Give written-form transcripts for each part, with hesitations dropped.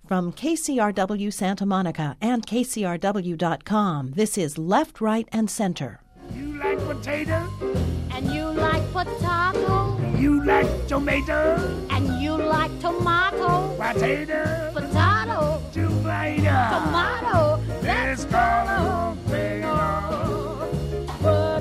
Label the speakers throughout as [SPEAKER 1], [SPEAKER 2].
[SPEAKER 1] From KCRW Santa Monica and KCRW.com, this is Left, Right, and Center.
[SPEAKER 2] You like potato?
[SPEAKER 3] And you like potato?
[SPEAKER 2] You like tomato?
[SPEAKER 3] And you like tomato?
[SPEAKER 2] Potato?
[SPEAKER 3] Potato?
[SPEAKER 2] Tomato?
[SPEAKER 3] Tomato?
[SPEAKER 2] Let's call the whole thing off. But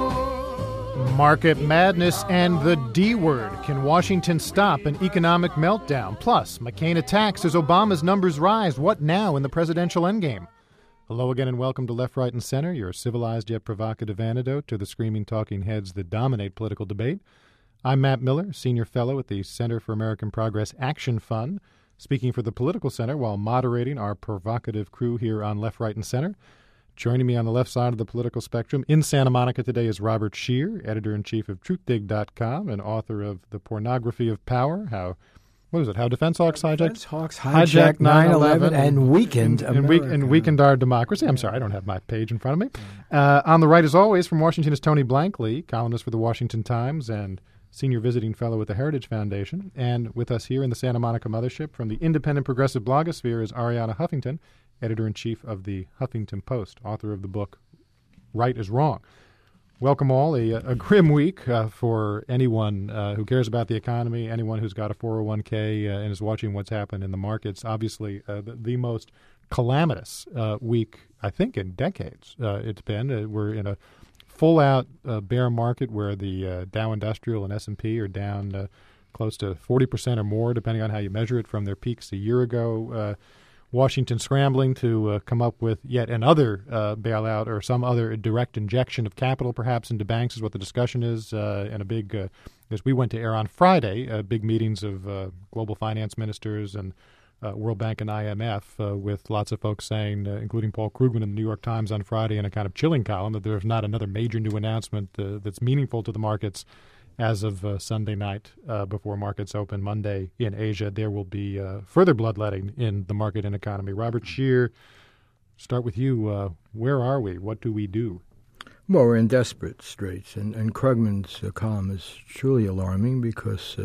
[SPEAKER 4] Market madness and the D word. Can Washington stop an economic meltdown? Plus, McCain attacks as Obama's numbers rise. What now in the presidential endgame? Hello again and welcome to Left, Right, and Center, your civilized yet provocative antidote to the screaming talking heads that dominate political debate. I'm Matt Miller, Senior Fellow at the Center for American Progress Action Fund, speaking for the Political Center while moderating our provocative crew here on Left, Right, and Center. Joining me on the left side of the political spectrum in Santa Monica today is Robert Scheer, editor-in-chief of TruthDig.com and author of The Pornography of Power, How Defense Hawks
[SPEAKER 5] hijacked 9/11 and weakened America.
[SPEAKER 4] And weakened our democracy. I'm sorry, I don't have my page in front of me. On the right, as always, from Washington is Tony Blankley, columnist for the Washington Times and senior visiting fellow at the Heritage Foundation. And with us here in the Santa Monica mothership from the independent progressive blogosphere is Arianna Huffington, editor-in-chief of the Huffington Post, author of the book Right is Wrong. Welcome all. A grim week for anyone who cares about the economy, anyone who's got a 401k and is watching what's happened in the markets. Obviously, the most calamitous week, I think, in decades it's been. We're in a full-out bear market where the Dow Industrial and S&P are down close to 40% or more, depending on how you measure it, from their peaks a year ago. Washington scrambling to come up with yet another bailout or some other direct injection of capital, perhaps, into banks is what the discussion is. And a big, as we went to air on Friday, big meetings of global finance ministers and World Bank and IMF, with lots of folks saying, including Paul Krugman in the New York Times on Friday in a kind of chilling column, that there's not another major new announcement that's meaningful to the markets as of Sunday night before markets open Monday in Asia. There will be further bloodletting in the market and economy. Robert Scheer, start with you. Where are we? What do we do?
[SPEAKER 5] Well, we're in desperate straits, and Krugman's column is truly alarming because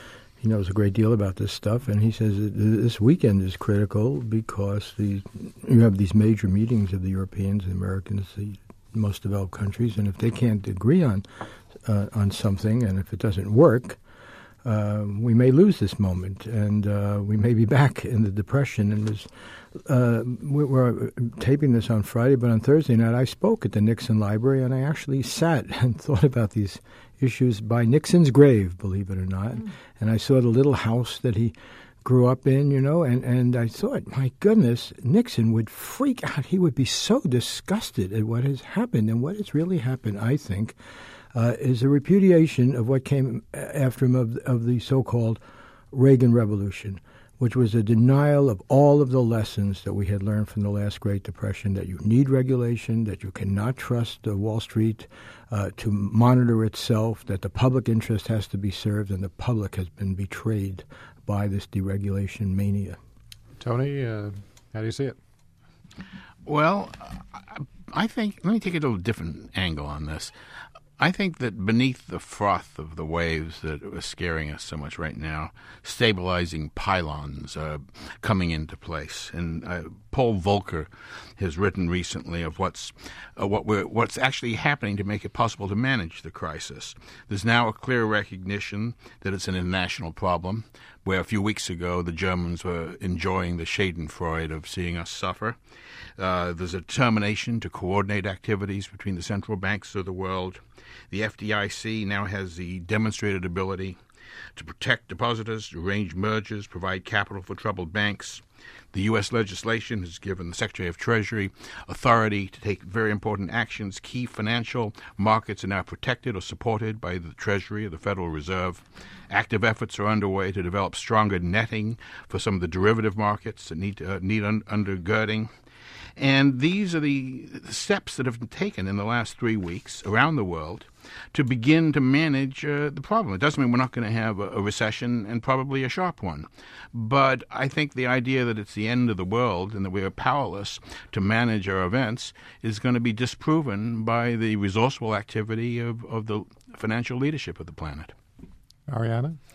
[SPEAKER 5] he knows a great deal about this stuff, and he says that this weekend is critical because you have these major meetings of the Europeans and Americans, the most developed countries, and if they can't agree on something, and if it doesn't work, we may lose this moment, and we may be back in the Depression. And we're taping this on Friday, but on Thursday night I spoke at the Nixon Library, and I actually sat and thought about these issues by Nixon's grave, believe it or not. And I saw the little house that he grew up in, and I thought, my goodness, Nixon would freak out. He would be so disgusted at what has happened. And what has really happened, I think, is a repudiation of what came after him of the so-called Reagan Revolution, which was a denial of all of the lessons that we had learned from the last Great Depression, that you need regulation, that you cannot trust Wall Street to monitor itself, that the public interest has to be served, and the public has been betrayed by this deregulation mania.
[SPEAKER 4] Tony, how do you see it?
[SPEAKER 6] Well, I think, let me take a little different angle on this. I think that beneath the froth of the waves that are scaring us so much right now, stabilizing pylons are coming into place. And Paul Volcker has written recently of what's actually happening to make it possible to manage the crisis. There's now a clear recognition that it's an international problem, where a few weeks ago the Germans were enjoying the schadenfreude of seeing us suffer. There's a determination to coordinate activities between the central banks of the world. The FDIC now has the demonstrated ability to protect depositors, arrange mergers, provide capital for troubled banks. The U.S. legislation has given the Secretary of Treasury authority to take very important actions. Key financial markets are now protected or supported by the Treasury or the Federal Reserve. Active efforts are underway to develop stronger netting for some of the derivative markets that need undergirding. And these are the steps that have been taken in the last 3 weeks around the world to begin to manage the problem. It doesn't mean we're not going to have a recession, and probably a sharp one. But I think the idea that it's the end of the world and that we are powerless to manage our events is going to be disproven by the resourceful activity of the financial leadership of the planet.
[SPEAKER 4] Arianna?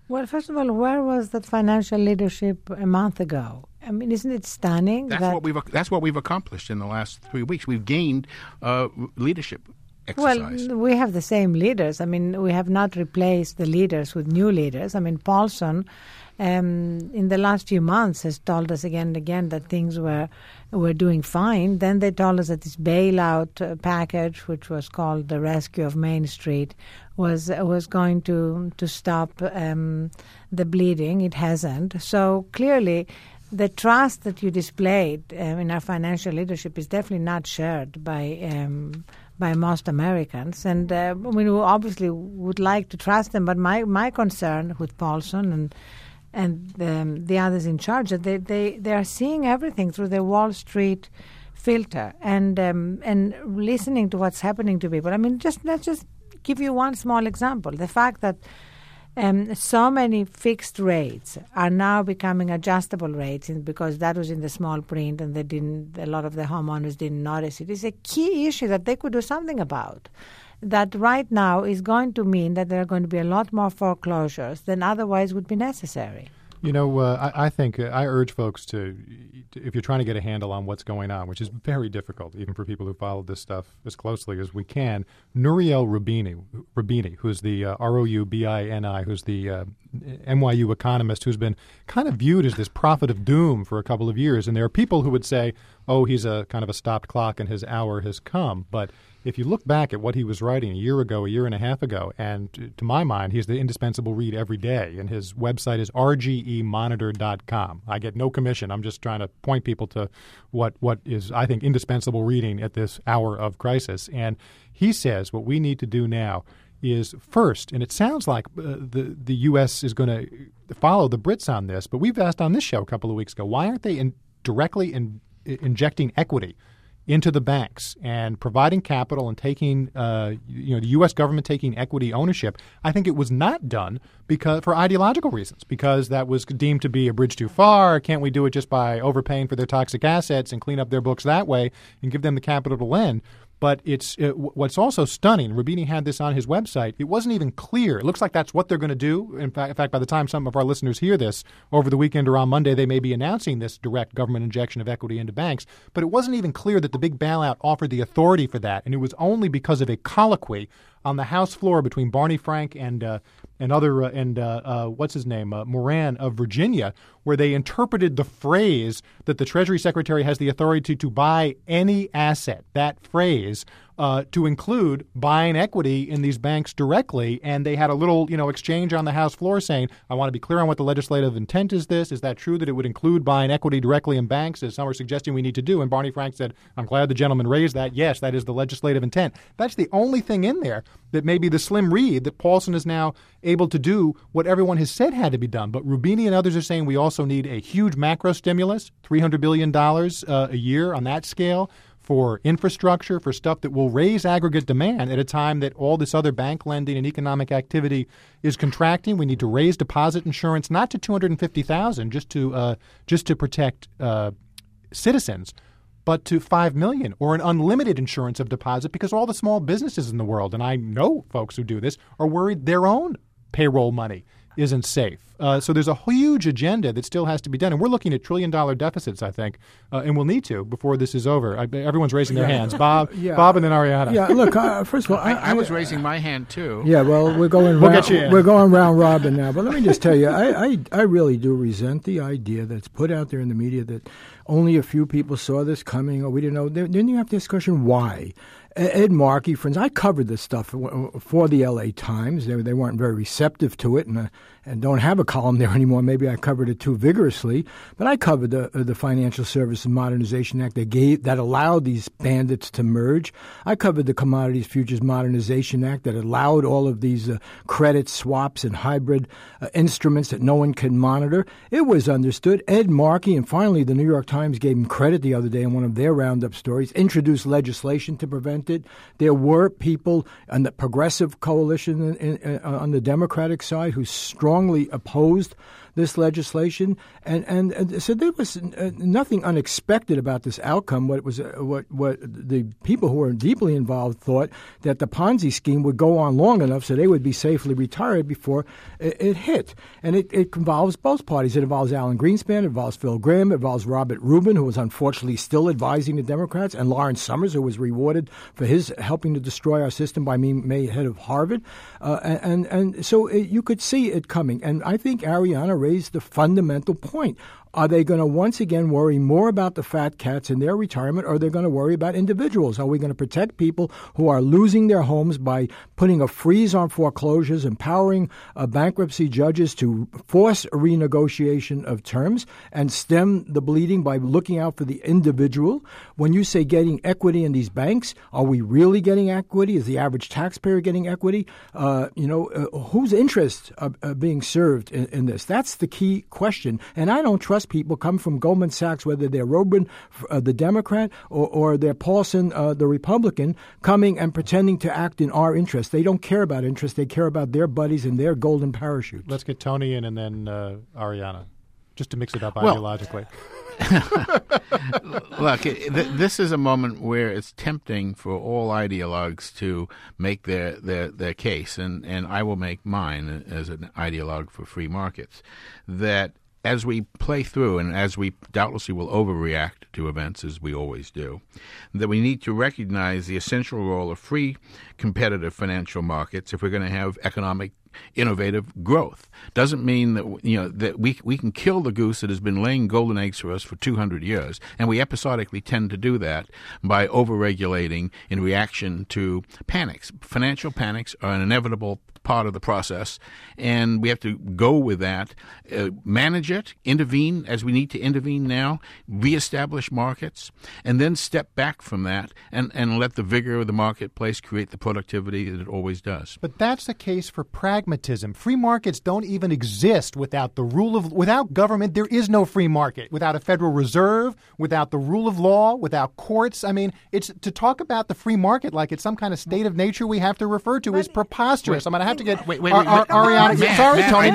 [SPEAKER 7] Well, first of all, where was that financial leadership a month ago? I mean, isn't it stunning?
[SPEAKER 6] That's what we've accomplished in the last 3 weeks. We've gained leadership exercise.
[SPEAKER 7] Well, we have the same leaders. I mean, we have not replaced the leaders with new leaders. I mean, Paulson, in the last few months, has told us again and again that things were doing fine. Then they told us that this bailout package, which was called the Rescue of Main Street, was going to stop the bleeding. It hasn't. So clearly, the trust that you displayed in our financial leadership is definitely not shared by most Americans. And we obviously would like to trust them. But my concern with Paulson and the others in charge, that they are seeing everything through the Wall Street filter and listening to what's happening to people. I mean, let's just give you one small example. The fact that so many fixed rates are now becoming adjustable rates because that was in the small print and a lot of the homeowners didn't notice it. It's a key issue that they could do something about. That right now is going to mean that there are going to be a lot more foreclosures than otherwise would be necessary.
[SPEAKER 4] You know, I think I urge folks to, if you're trying to get a handle on what's going on, which is very difficult, even for people who follow this stuff as closely as we can, Nouriel Roubini, who's the Roubini, who's the NYU economist who's been kind of viewed as this prophet of doom for a couple of years. And there are people who would say, oh, he's a kind of a stopped clock and his hour has come. But if you look back at what he was writing a year ago, a year and a half ago, and to my mind, he's the indispensable read every day, and his website is rgemonitor.com. I get no commission. I'm just trying to point people to what is, I think, indispensable reading at this hour of crisis. And he says what we need to do now is first, and it sounds like the U.S. is going to follow the Brits on this, but we've asked on this show a couple of weeks ago, why aren't they directly injecting equity into the banks and providing capital and taking, the U.S. government taking equity ownership? I think it was not done for ideological reasons, because that was deemed to be a bridge too far. Can't we do it just by overpaying for their toxic assets and clean up their books that way and give them the capital to lend? But what's also stunning, Roubini had this on his website, it wasn't even clear. It looks like that's what they're going to do. In fact, by the time some of our listeners hear this over the weekend or on Monday, they may be announcing this direct government injection of equity into banks. But it wasn't even clear that the big bailout offered the authority for that. And it was only because of a colloquy on the House floor between Barney Frank and Moran of Virginia, where they interpreted the phrase that the Treasury Secretary has the authority to buy any asset, that phrase, to include buying equity in these banks directly. And they had a little, exchange on the House floor saying, I want to be clear on what the legislative intent is this. Is that true that it would include buying equity directly in banks, as some are suggesting we need to do? And Barney Frank said, I'm glad the gentleman raised that. Yes, that is the legislative intent. That's the only thing in there that may be the slim read that Paulson is now able to do what everyone has said had to be done. But Roubini and others are saying we also need a huge macro stimulus, $300 billion a year on that scale, for infrastructure, for stuff that will raise aggregate demand at a time that all this other bank lending and economic activity is contracting. We need to raise deposit insurance, not to $250,000 just to protect citizens, but to $5 million, or an unlimited insurance of deposit, because all the small businesses in the world, and I know folks who do this, are worried their own payroll money isn't safe. So there's a huge agenda that still has to be done. And we're looking at trillion-dollar deficits, I think, and we'll need to before this is over. Everyone's raising their hands. Bob, Bob, and then Ariana.
[SPEAKER 5] Yeah, look, first of all,
[SPEAKER 6] I was raising my hand, too.
[SPEAKER 5] Yeah, well, we're going round robin now. But let me just tell you, I really do resent the idea that's put out there in the media that only a few people saw this coming, or we didn't know. Then you have the discussion why. Ed Markey, friends, I covered this stuff for the L.A. Times. They weren't very receptive to it, and don't have a column there anymore. Maybe I covered it too vigorously, but I covered the Financial Services Modernization Act that allowed these bandits to merge. I covered the Commodities Futures Modernization Act that allowed all of these credit swaps and hybrid instruments that no one can monitor. It was understood. Ed Markey, and finally the New York Times gave him credit the other day in one of their roundup stories, introduced legislation to prevent it. There were people on the progressive coalition on the Democratic side who strongly opposed this legislation, and so there was nothing unexpected about this outcome. What the people who were deeply involved thought that the Ponzi scheme would go on long enough so they would be safely retired before it hit. And it involves both parties. It involves Alan Greenspan, it involves Phil Gramm, it involves Robert Rubin, who was unfortunately still advising the Democrats, and Lawrence Summers, who was rewarded for his helping to destroy our system by being made head of Harvard. And so you could see it coming. And I think Arianna raised the fundamental point. Are they going to once again worry more about the fat cats in their retirement, or are they going to worry about individuals? Are we going to protect people who are losing their homes by putting a freeze on foreclosures, empowering bankruptcy judges to force a renegotiation of terms and stem the bleeding by looking out for the individual? When you say getting equity in these banks, are we really getting equity? Is the average taxpayer getting equity? Whose interests are being served in this? That's the key question. And I don't trust people come from Goldman Sachs, whether they're Rubin, the Democrat, or they're Paulson, the Republican, coming and pretending to act in our interest. They don't care about interest. They care about their buddies and their golden parachutes.
[SPEAKER 4] Let's get Tony in and then Arianna, just to mix it up ideologically.
[SPEAKER 6] Look, this is a moment where it's tempting for all ideologues to make their case, and I will make mine as an ideologue for free markets, that as we play through and as we doubtlessly will overreact to events, as we always do, that we need to recognize the essential role of free competitive financial markets if we're going to have economic innovative growth. Doesn't mean that that we can kill the goose that has been laying golden eggs for us for 200 years, and we episodically tend to do that by overregulating in reaction to panics. Financial panics are an inevitable part of the process, and we have to go with that, manage it, intervene as we need to intervene now, reestablish markets, and then step back from that and let the vigor of the marketplace create the productivity that it always does.
[SPEAKER 4] But that's the case for pragmatism. Free markets don't even exist without without government. There is no free market. Without a Federal Reserve, without the rule of law, without courts. I mean, it's to talk about the free market like it's some kind of state of nature we have to refer to is preposterous. I'm going to have to get Arianna. Sorry, Tony.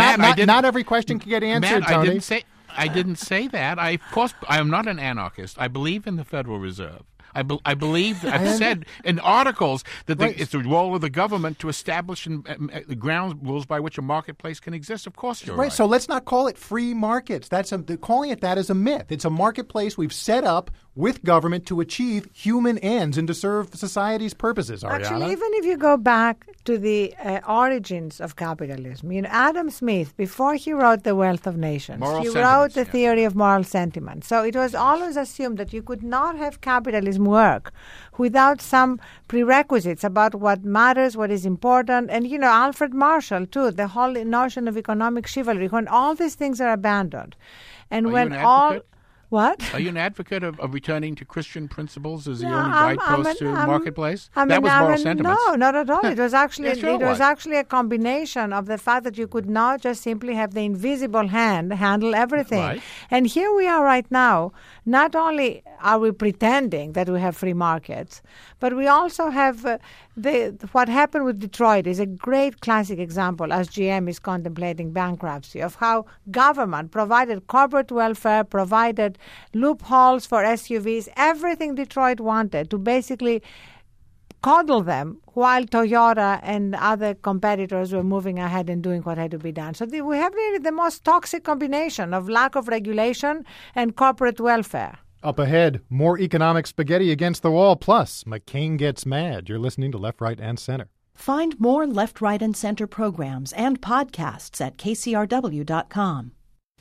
[SPEAKER 4] Not every question can get answered, Tony.
[SPEAKER 6] I didn't say that. I am not an anarchist. I believe in the Federal Reserve. I believe, I've said in articles that it's the role of the government to establish the ground rules by which a marketplace can exist. Of course you're right.
[SPEAKER 4] So let's not call it free markets. Calling it that is a myth. It's a marketplace we've set up with government to achieve human ends and to serve society's purposes, Arianna.
[SPEAKER 7] Actually, even if you go back to the origins of capitalism, Adam Smith, before he wrote The Wealth of Nations, wrote the theory of moral sentiment. So it was always assumed that you could not have capitalism work without some prerequisites about what matters, what is important. And, Alfred Marshall, too, the whole notion of economic chivalry, when all these things are abandoned. And
[SPEAKER 6] Are
[SPEAKER 7] when
[SPEAKER 6] you an
[SPEAKER 7] all...
[SPEAKER 6] advocate?
[SPEAKER 7] What?
[SPEAKER 6] Are you an advocate of returning to Christian principles as the only guidepost to marketplace? That was moral sentiments.
[SPEAKER 7] No, not at all. It was actually
[SPEAKER 6] Yes,
[SPEAKER 7] was actually a combination of the fact that you could not just simply have the invisible hand handle everything.
[SPEAKER 6] Right.
[SPEAKER 7] And here we are right now. Not only are we pretending that we have free markets, but we also have what happened with Detroit is a great classic example, as GM is contemplating bankruptcy, of how government provided corporate welfare, provided loopholes for SUVs, everything Detroit wanted to basically coddle them while Toyota and other competitors were moving ahead and doing what had to be done. So we have really the most toxic combination of lack of regulation and corporate welfare.
[SPEAKER 4] Up ahead, more economic spaghetti against the wall, plus McCain gets mad. You're listening to Left, Right, and Center.
[SPEAKER 1] Find more Left, Right, and Center programs and podcasts at kcrw.com.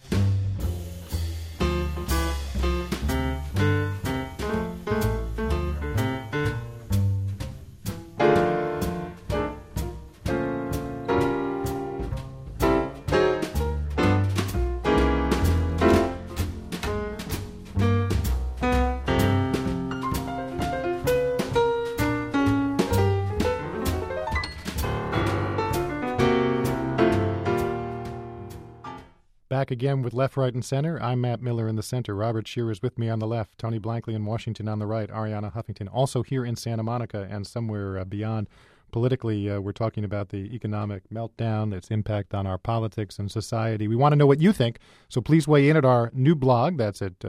[SPEAKER 4] Back again with Left, Right, and Center. I'm Matt Miller in the center. Robert Shearer is with me on the left. Tony Blankley in Washington on the right. Arianna Huffington also here in Santa Monica and somewhere beyond politically, we're talking about the economic meltdown, its impact on our politics and society. We want to know what you think, so please weigh in at our new blog. That's at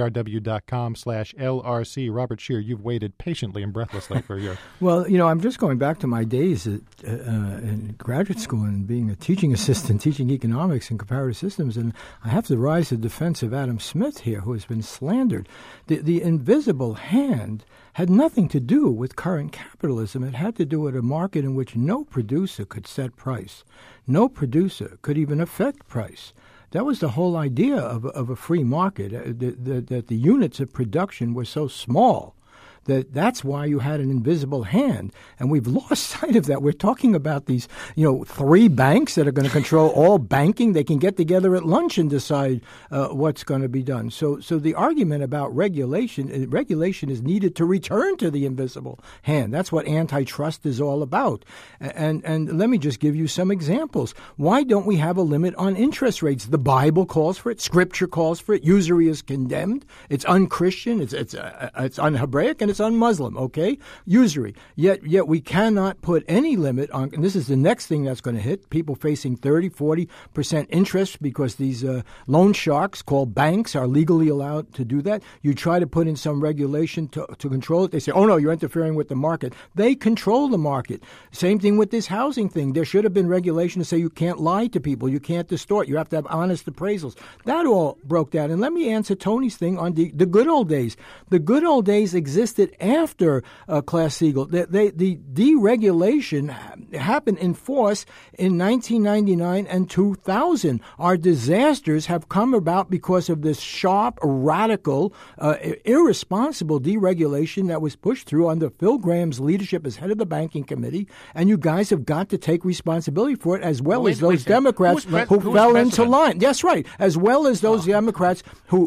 [SPEAKER 4] kcrw.com/LRC. Robert Scheer, you've waited patiently and breathlessly for your...
[SPEAKER 5] Well, I'm just going back to my days in graduate school and being a teaching assistant, teaching economics and comparative systems, and I have to rise to the defense of Adam Smith here, who has been slandered. The invisible hand had nothing to do with current capitalism. It had to do with a market in which no producer could set price. No producer could even affect price. That was the whole idea of a free market, that the units of production were so small that's why you had an invisible hand. And we've lost sight of that. We're talking about these, 3 banks that are going to control all banking. They can get together at lunch and decide what's going to be done. So the argument about regulation is needed to return to the invisible hand. That's what antitrust is all about. And let me just give you some examples. Why don't we have a limit on interest rates? The Bible calls for it. Scripture calls for it. Usury is condemned. It's un-Christian. It's un-Hebraic, and it's un-Muslim, okay? Usury. Yet we cannot put any limit on, and this is the next thing that's going to hit, people facing 30-40% interest because these loan sharks called banks are legally allowed to do that. You try to put in some regulation to control it. They say, oh, no, you're interfering with the market. They control the market. Same thing with this housing thing. There should have been regulation to say you can't lie to people. You can't distort. You have to have honest appraisals. That all broke down. And let me answer Tony's thing on the good old days. The good old days existed after Glass-Steagall. The deregulation happened in force in 1999 and 2000. Our disasters have come about because of this sharp, radical, irresponsible deregulation that was pushed through under Phil Graham's leadership as head of the Banking Committee, and you guys have got to take responsibility for it, as well as those Democrats who fell into line. That's right, as well as those Democrats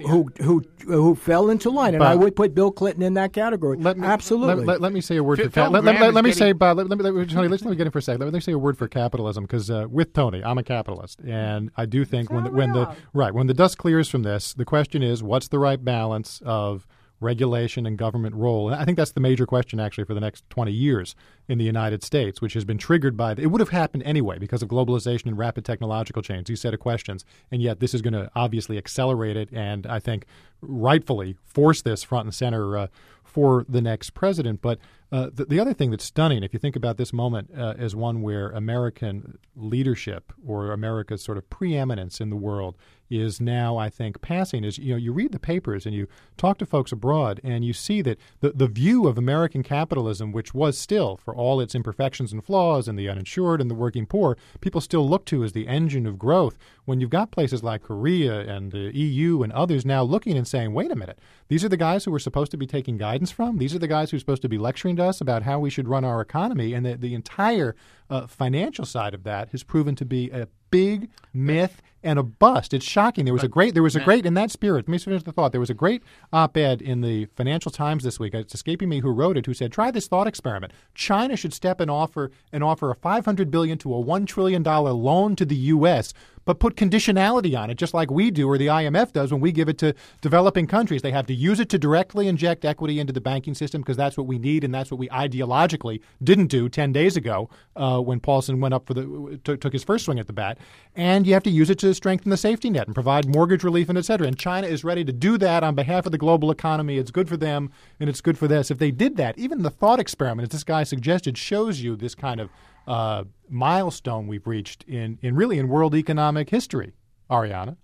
[SPEAKER 5] who fell into line, and I would put Bill Clinton in that category. Absolutely.
[SPEAKER 4] Let me say a word for capitalism. Let me say, Bob. Let me get in for a second. Let me say a word for capitalism, because with Tony, I'm a capitalist, and I do think when the dust clears from this, the question is, what's the right balance of regulation and government role? And I think that's the major question, actually, for the next 20 years in the United States, which has been triggered by it would have happened anyway because of globalization and rapid technological change, these set of questions. And yet this is going to obviously accelerate it and I think rightfully force this front and center for the next president. But the other thing that's stunning, if you think about this moment as one where American leadership or America's sort of preeminence in the world is now, I think, passing, is, you read the papers and you talk to folks abroad and you see that the view of American capitalism, which was still, for all its imperfections and flaws and the uninsured and the working poor, people still look to as the engine of growth. When you've got places like Korea and the EU and others now looking and saying, wait a minute, these are the guys who we're supposed to be taking guidance from. These are the guys who are supposed to be lecturing to us about how we should run our economy. And the entire financial side of that has proven to be a big myth and a bust. It's shocking. There was a great, in that spirit, let me finish the thought. There was a great op-ed in the Financial Times this week. It's escaping me who wrote it, who said, try this thought experiment. China should step and offer a $500 billion to a $1 trillion loan to the U.S., but put conditionality on it, just like we do or the IMF does when we give it to developing countries. They have to use it to directly inject equity into the banking system because that's what we need and that's what we ideologically didn't do 10 days ago when Paulson went up took his first swing at the bat. And you have to use it to strengthen the safety net and provide mortgage relief and et cetera. And China is ready to do that on behalf of the global economy. It's good for them and it's good for this. If they did that, even the thought experiment, as this guy suggested, shows you this kind of milestone we've reached in world economic history. Ariana.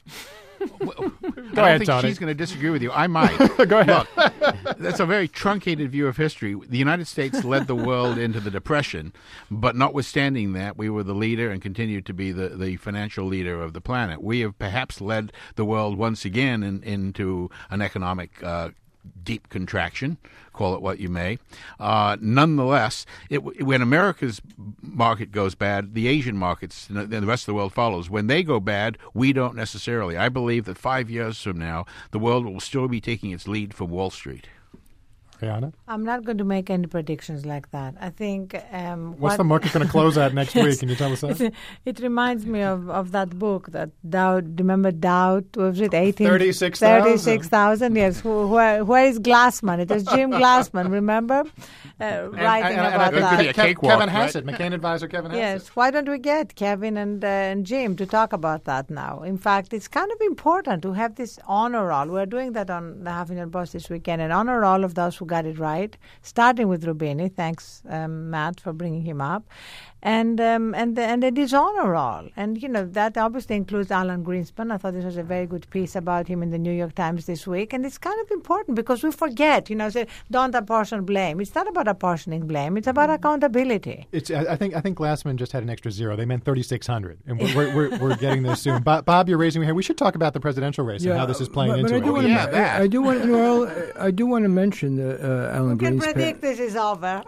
[SPEAKER 6] Go ahead, Tony. She's going to disagree with you. I might.
[SPEAKER 4] Go ahead.
[SPEAKER 6] Look, that's a very truncated view of history. The United States led the world into the Depression, but notwithstanding that, we were the leader and continue to be the financial leader of the planet. We have perhaps led the world once again into an economic deep contraction, call it what you may. Nonetheless, when America's market goes bad, the Asian markets and the rest of the world follows. When they go bad, we don't necessarily. I believe that 5 years from now, the world will still be taking its lead from Wall Street.
[SPEAKER 4] Rihanna?
[SPEAKER 7] I'm not going to make any predictions like that. I think...
[SPEAKER 4] What's the market going to close at next week? Can you tell us that?
[SPEAKER 7] It reminds me of that book that Dowd, remember Dowd, was it
[SPEAKER 4] 36,000?
[SPEAKER 7] 36,000, yes. Where is Glassman? It was Jim Glassman, remember? Writing about that.
[SPEAKER 4] Kevin Hassett, McCain advisor Kevin Hassett.
[SPEAKER 7] Yes, why don't we get Kevin and Jim to talk about that now? In fact, it's kind of important to have this honor roll. We're doing that on the Huffington Post this weekend, an honor roll of those who got it right, starting with Rubini. Thanks, Matt, for bringing him up. And the dishonor roll. And, that obviously includes Alan Greenspan. I thought this was a very good piece about him in the New York Times this week. And it's kind of important because we forget, say, don't apportion blame. It's not about apportioning blame. It's about accountability.
[SPEAKER 4] I think Glassman just had an extra zero. They meant 3,600. And we're getting there soon. Bob, you're raising your hand. We should talk about the presidential race and how this is playing into it.
[SPEAKER 5] I do want to mention Alan Greenspan.
[SPEAKER 7] You can predict this is over.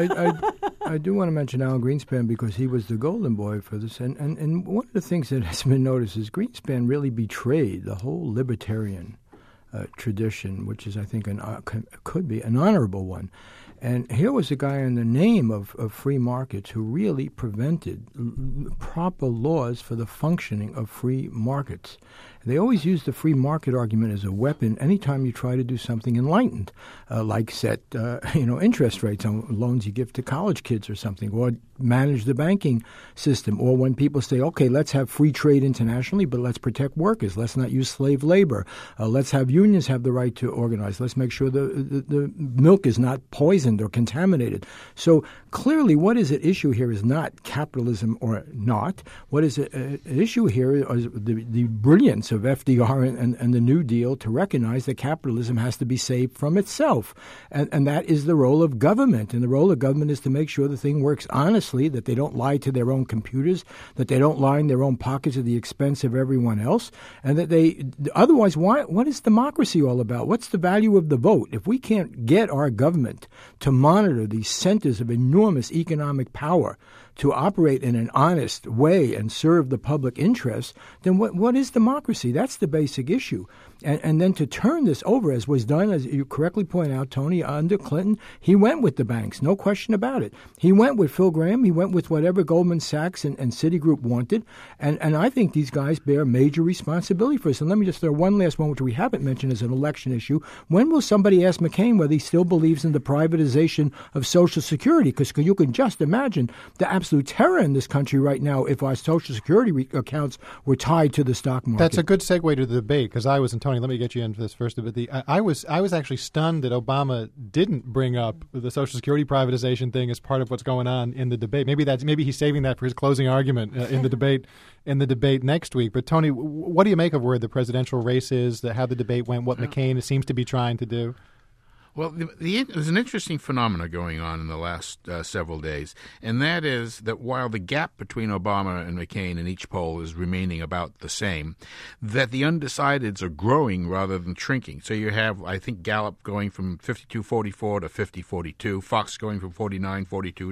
[SPEAKER 5] I do want to mention Alan Greenspan because he was the golden boy for this. And one of the things that has been noticed is Greenspan really betrayed the whole libertarian tradition, which is, I think, could be an honorable one. And here was a guy in the name of free markets who really prevented proper laws for the functioning of free markets. They always use the free market argument as a weapon anytime you try to do something enlightened, like set interest rates on loans you give to college kids or something, or manage the banking system, or when people say, okay, let's have free trade internationally, but let's protect workers. Let's not use slave labor. Let's have unions have the right to organize. Let's make sure the milk is not poisoned or contaminated. So clearly what is at issue here is not capitalism or not. What is at issue here is the brilliance of FDR and the New Deal to recognize that capitalism has to be saved from itself. And that is the role of government. And the role of government is to make sure the thing works honestly, that they don't lie to their own computers, that they don't line their own pockets at the expense of everyone else, and that they otherwise, what is democracy all about? What's the value of the vote? If we can't get our government to monitor these centers of enormous economic power to operate in an honest way and serve the public interest, then what is democracy? That's the basic issue. And then to turn this over, as was done, as you correctly point out, Tony, under Clinton, he went with the banks, no question about it. He went with Phil Gramm. He went with whatever Goldman Sachs and Citigroup wanted. And I think these guys bear major responsibility for this. And let me just throw one last one, which we haven't mentioned as an election issue. When will somebody ask McCain whether he still believes in the privatization of Social Security? Because you can just imagine the absolute terror in this country right now if our Social Security accounts were tied to the stock market.
[SPEAKER 4] That's a good segue to the debate, because I was in Tony, let me get you into this first. But I was actually stunned that Obama didn't bring up the Social Security privatization thing as part of what's going on in the debate. Maybe he's saving that for his closing argument in the debate next week. But Tony, what do you make of where the presidential race is, how the debate went, what McCain seems to be trying to do?
[SPEAKER 6] Well, there's an interesting phenomena going on in the last several days, and that is that while the gap between Obama and McCain in each poll is remaining about the same, that the undecideds are growing rather than shrinking. So you have, I think, Gallup going from 52-44 to 50-42, Fox going from 49-42 to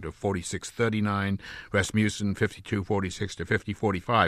[SPEAKER 6] 46-39, Rasmussen 52-46 to 50-45.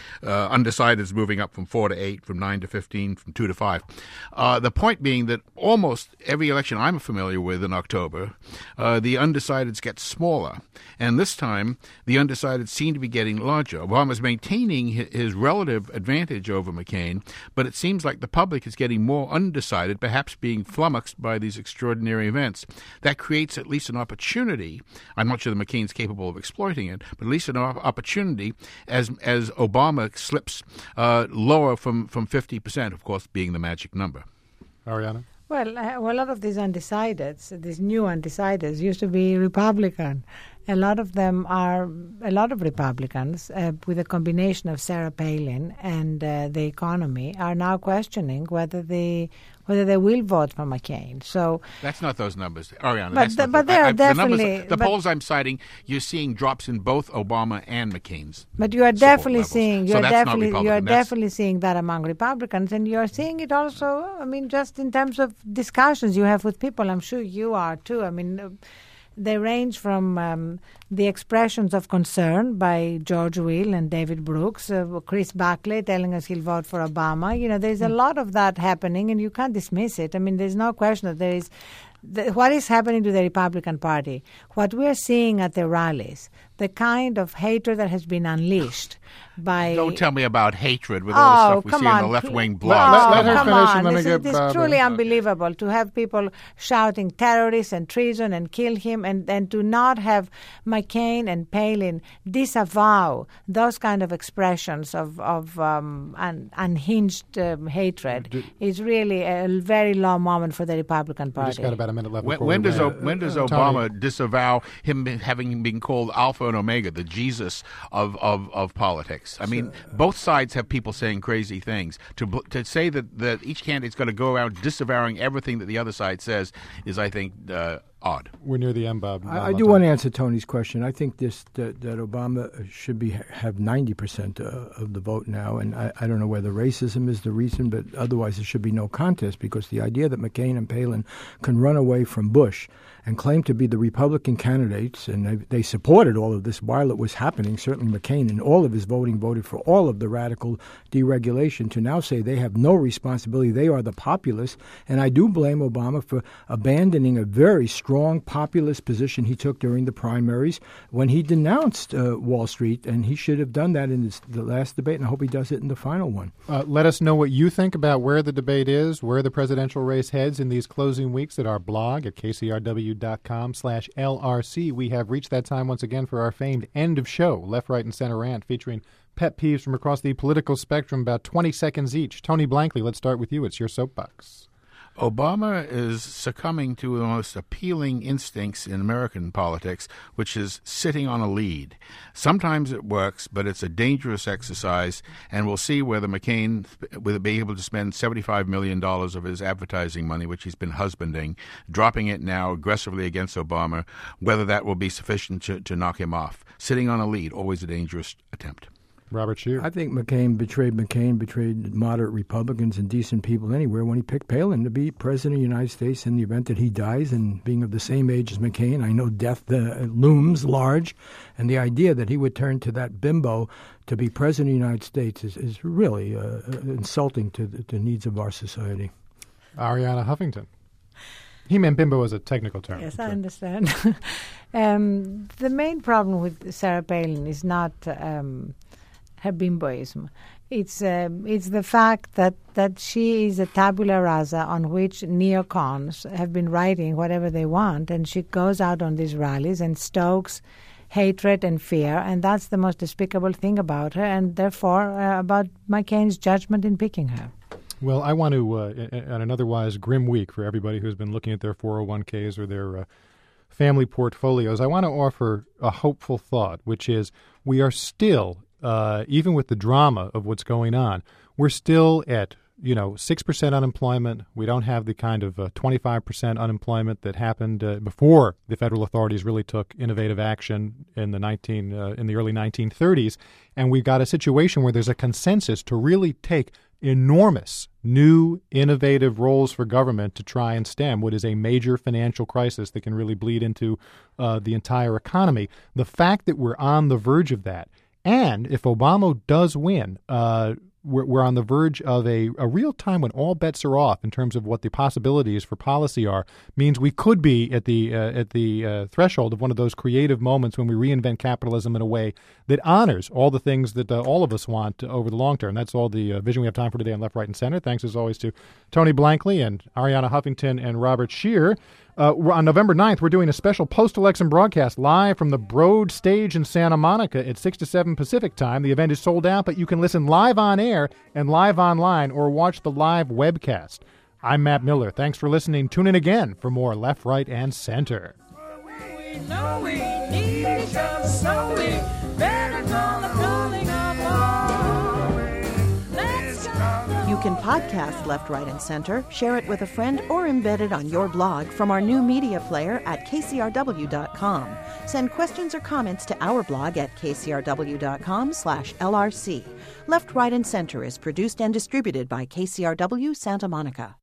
[SPEAKER 6] Undecideds moving up from 4 to 8, from 9 to 15, from 2 to 5. The point being that almost every election I'm familiar with in October, the undecideds get smaller. And this time, the undecideds seem to be getting larger. Obama's maintaining his relative advantage over McCain, but it seems like the public is getting more undecided, perhaps being flummoxed by these extraordinary events. That creates at least an opportunity. I'm not sure that McCain's capable of exploiting it, but at least an opportunity as Obama slips lower from 50%, of course, being the magic number.
[SPEAKER 4] Ariana?
[SPEAKER 7] Well, a lot of these undecideds, these new undecideds, used to be Republican. A lot of Republicans, with a combination of Sarah Palin and the economy, are now questioning whether they will vote for McCain. So
[SPEAKER 6] that's not those numbers, Ariana.
[SPEAKER 7] But they are definitely
[SPEAKER 6] the polls I'm citing. You're seeing drops in both Obama and McCain's.
[SPEAKER 7] But you are definitely seeing
[SPEAKER 6] definitely
[SPEAKER 7] seeing that among Republicans, and you are seeing it also. I mean, just in terms of discussions you have with people. I'm sure you are too. I mean. They range from the expressions of concern by George Will and David Brooks, Chris Buckley telling us he'll vote for Obama. There's a lot of that happening, and you can't dismiss it. I mean, there's no question that there is what is happening to the Republican Party, what we're seeing at the rallies, the kind of hatred that has been unleashed by...
[SPEAKER 6] Don't tell me about hatred with all the stuff we see in the left-wing blogs.
[SPEAKER 4] Let her
[SPEAKER 7] come
[SPEAKER 4] finish
[SPEAKER 7] on.
[SPEAKER 4] and let me get
[SPEAKER 7] It's truly unbelievable to have people shouting terrorists and treason and kill him, and to not have McCain and Palin disavow those kind of expressions of unhinged hatred is really a very low moment for the Republican Party.
[SPEAKER 4] We just got about a minute left.
[SPEAKER 6] When does Obama disavow him having been called Alpha and Omega, the Jesus of politics? I mean, both sides have people saying crazy things. To say that each candidate's going to go around disavowing everything that the other side says is, I think, odd.
[SPEAKER 4] We're near the end, Bob.
[SPEAKER 5] I do want to answer Tony's question. I think that Obama should have 90% of the vote now, and I don't know whether racism is the reason, but otherwise there should be no contest, because the idea that McCain and Palin can run away from Bush and claim to be the Republican candidates, and they supported all of this while it was happening. Certainly McCain and all of his voting voted for all of the radical deregulation, to now say they have no responsibility, they are the populists. And I do blame Obama for abandoning a very strong populist position he took during the primaries when he denounced Wall Street, and he should have done that in the last debate, and I hope he does it in the final one.
[SPEAKER 4] Let us know what you think about where the debate is, where the presidential race heads in these closing weeks at our blog at kcrw.com/LRC. We have reached that time once again for our famed end of show, Left, Right, and Center rant, featuring pet peeves from across the political spectrum, about 20 seconds each. Tony Blankley, let's start with you. It's your soapbox.
[SPEAKER 6] Obama is succumbing to the most appealing instincts in American politics, which is sitting on a lead. Sometimes it works, but it's a dangerous exercise, and we'll see whether McCain will be able to spend $75 million of his advertising money, which he's been husbanding, dropping it now aggressively against Obama, whether that will be sufficient to knock him off. Sitting on a lead, always a dangerous attempt.
[SPEAKER 4] Robert Scheer.
[SPEAKER 5] I think McCain betrayed moderate Republicans and decent people anywhere when he picked Palin to be president of the United States in the event that he dies. And being of the same age as McCain, I know death looms large. And the idea that he would turn to that bimbo to be president of the United States is really insulting to the needs of our society.
[SPEAKER 4] Ariana Huffington. He meant bimbo as a technical term.
[SPEAKER 7] Yes, I understand. The main problem with Sarah Palin is not her bimboism. It's the fact that she is a tabula rasa on which neocons have been writing whatever they want, and she goes out on these rallies and stokes hatred and fear, and that's the most despicable thing about her, and therefore about McCain's judgment in picking her.
[SPEAKER 4] Well, I want to, on an otherwise grim week for everybody who's been looking at their 401ks or their family portfolios, I want to offer a hopeful thought, which is we are still, even with the drama of what's going on, we're still at 6% unemployment. We don't have the kind of 25% unemployment that happened before the federal authorities really took innovative action in the early 1930s. And we've got a situation where there's a consensus to really take enormous new innovative roles for government to try and stem what is a major financial crisis that can really bleed into the entire economy. The fact that we're on the verge of that, and if Obama does win, we're on the verge of a real time when all bets are off in terms of what the possibilities for policy are, means we could be at the threshold of one of those creative moments when we reinvent capitalism in a way that honors all the things that all of us want over the long term. That's all the vision we have time for today on Left, Right, and Center. Thanks as always to Tony Blankley and Ariana Huffington and Robert Scheer. On November 9th, we're doing a special post-election broadcast live from the Broad Stage in Santa Monica at 6 to 7 Pacific time. The event is sold out, but you can listen live on air and live online or watch the live webcast. I'm Matt Miller. Thanks for listening. Tune in again for more Left, Right, and Center.
[SPEAKER 2] We know we need each other, so we better call the calling of all. Let's go.
[SPEAKER 1] You can podcast Left, Right, and Center, share it with a friend, or embed it on your blog from our new media player at kcrw.com. Send questions or comments to our blog at kcrw.com/LRC. Left, Right, and Center is produced and distributed by KCRW Santa Monica.